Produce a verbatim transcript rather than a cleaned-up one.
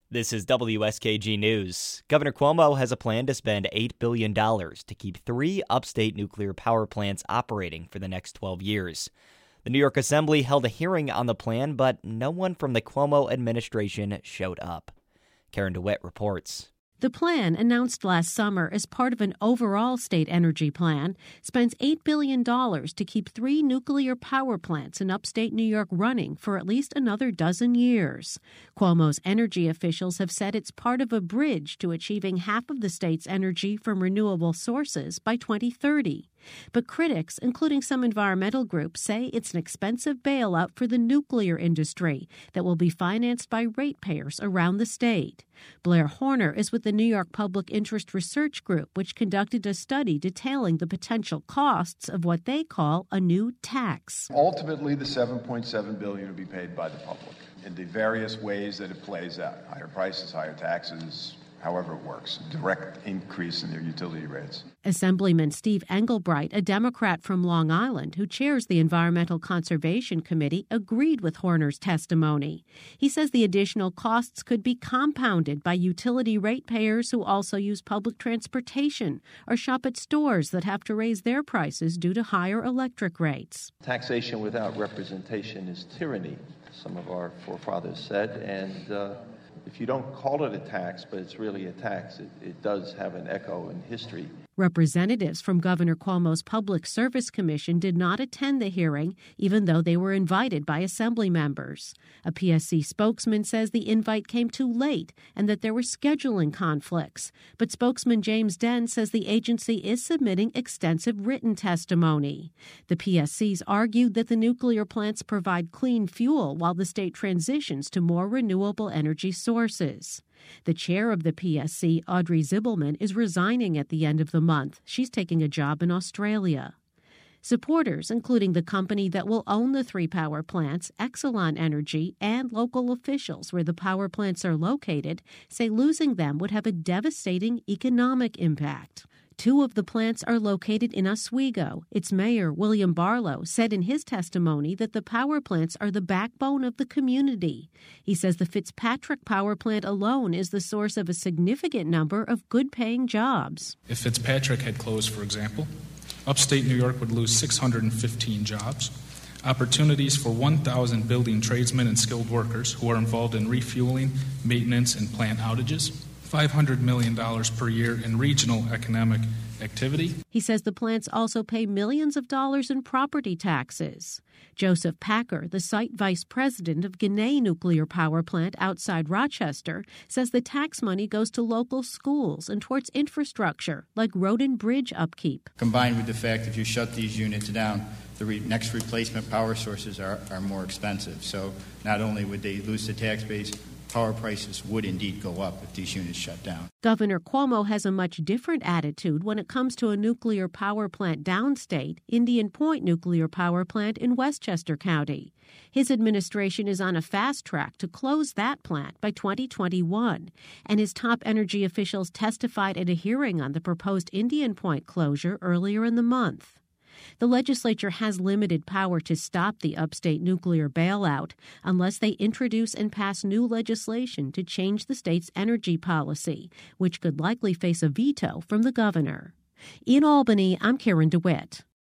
This is W S K G News. Governor Cuomo has a plan to spend eight billion dollars to keep three upstate nuclear power plants operating for the next twelve years. The New York Assembly held a hearing on the plan, but no one from the Cuomo administration showed up. Karen DeWitt reports. The plan, announced last summer as part of an overall state energy plan, spends eight billion dollars to keep three nuclear power plants in upstate New York running for at least another dozen years. Cuomo's energy officials have said it's part of a bridge to achieving half of the state's energy from renewable sources by twenty thirty. But critics, including some environmental groups, say it's an expensive bailout for the nuclear industry that will be financed by ratepayers around the state. Blair Horner is with the New York Public Interest Research Group, which conducted a study detailing the potential costs of what they call a new tax. Ultimately, the seven point seven billion dollars will be paid by the public in the various ways that it plays out. Higher prices, higher taxes, however it works, direct increase in their utility rates. Assemblyman Steve Engelbright, a Democrat from Long Island who chairs the Environmental Conservation Committee, agreed with Horner's testimony. He says the additional costs could be compounded by utility ratepayers who also use public transportation or shop at stores that have to raise their prices due to higher electric rates. Taxation without representation is tyranny, some of our forefathers said, and uh, if you don't call it a tax, but it's really a tax, it, it does have an echo in history. Representatives from Governor Cuomo's Public Service Commission did not attend the hearing, even though they were invited by Assembly members. A P S C spokesman says the invite came too late and that there were scheduling conflicts. But spokesman James Den says the agency is submitting extensive written testimony. The P S Cs argued that the nuclear plants provide clean fuel while the state transitions to more renewable energy sources. The chair of the P S C, Audrey Zibelman, is resigning at the end of the month. She's taking a job in Australia. Supporters, including the company that will own the three power plants, Exelon Energy, and local officials where the power plants are located, say losing them would have a devastating economic impact. Two of the plants are located in Oswego. Its mayor, William Barlow, said in his testimony that the power plants are the backbone of the community. He says the Fitzpatrick power plant alone is the source of a significant number of good-paying jobs. If Fitzpatrick had closed, for example, upstate New York would lose six hundred fifteen jobs, opportunities for one thousand building tradesmen and skilled workers who are involved in refueling, maintenance, and plant outages, five hundred million dollars per year in regional economic activity. He says the plants also pay millions of dollars in property taxes. Joseph Packer, the site vice president of Ginna Nuclear Power Plant outside Rochester, says the tax money goes to local schools and towards infrastructure like road and bridge upkeep. Combined with the fact that if you shut these units down, the re- next replacement power sources are, are more expensive. So not only would they lose the tax base, power prices would indeed go up if these units shut down. Governor Cuomo has a much different attitude when it comes to a nuclear power plant downstate, Indian Point Nuclear Power Plant in Westchester County. His administration is on a fast track to close that plant by twenty twenty-one, and his top energy officials testified at a hearing on the proposed Indian Point closure earlier in the month. The legislature has limited power to stop the upstate nuclear bailout unless they introduce and pass new legislation to change the state's energy policy, which could likely face a veto from the governor. In Albany, I'm Karen DeWitt.